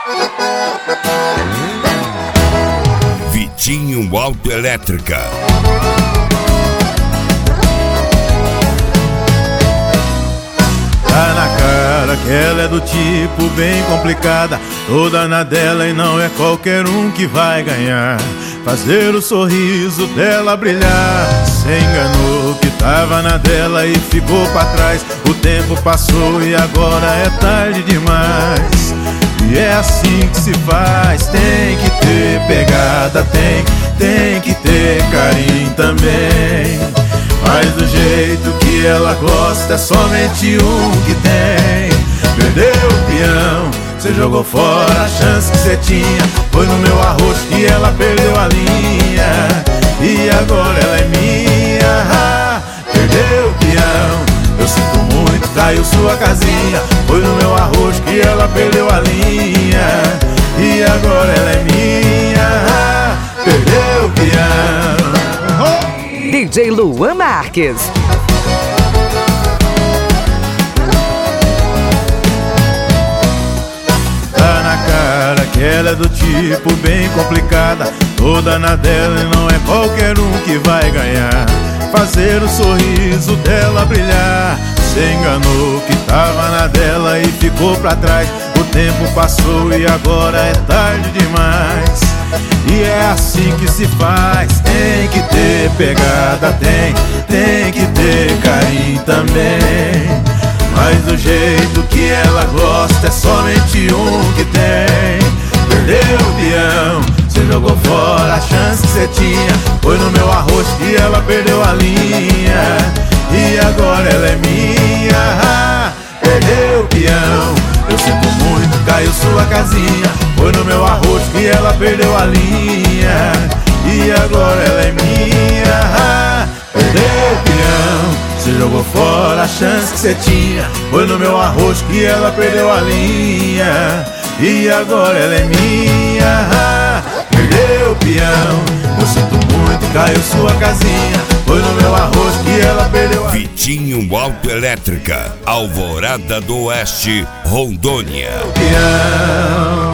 Vitinho Autoelétrica. Tá na cara que ela é do tipo bem complicada, toda na dela e não é qualquer um que vai ganhar. Fazer o sorriso dela brilhar. Cê enganou que tava na dela e ficou pra trás. O tempo passou e agora é tarde demais. E é assim que se faz. Tem que ter pegada, tem que ter carinho também. Mas do jeito que ela gosta é somente um que tem. Perdeu o peão, cê jogou fora a chance que cê tinha. Foi no meu arroz que ela perdeu a linha. E agora ela é minha. Perdeu o peão, eu sinto muito, caiu sua casinha. Foi no meu arroz que ela perdeu a linha. E agora ela é minha. Perdeu o peão. DJ Luan Marques. Tá na cara que ela é do tipo bem complicada, toda na dela e não é qualquer um que vai ganhar. Fazer o sorriso dela brilhar. Cê enganou que tava na dela e ficou pra trás. O tempo passou e agora é tarde demais. E é assim que se faz. Tem que ter pegada, tem que ter carinho também. Mas do jeito que ela gosta é somente um que tem. Perdeu o peão, cê jogou fora a chance que cê tinha. Foi no meu arroz que ela perdeu a linha. E agora ela é minha. Perdeu o peão, eu sinto muito, caiu sua casinha. Foi no meu arroz que ela perdeu a linha. E agora ela é minha. Perdeu o peão, cê jogou fora a chance que cê tinha. Foi no meu arroz que ela perdeu a linha. E agora ela é minha. Perdeu o peão, eu sinto muito, caiu sua casinha. Foi no meu arroz que ela perdeu a... Vitinho Autoelétrica, Alvorada do Oeste, Rondônia. Peão.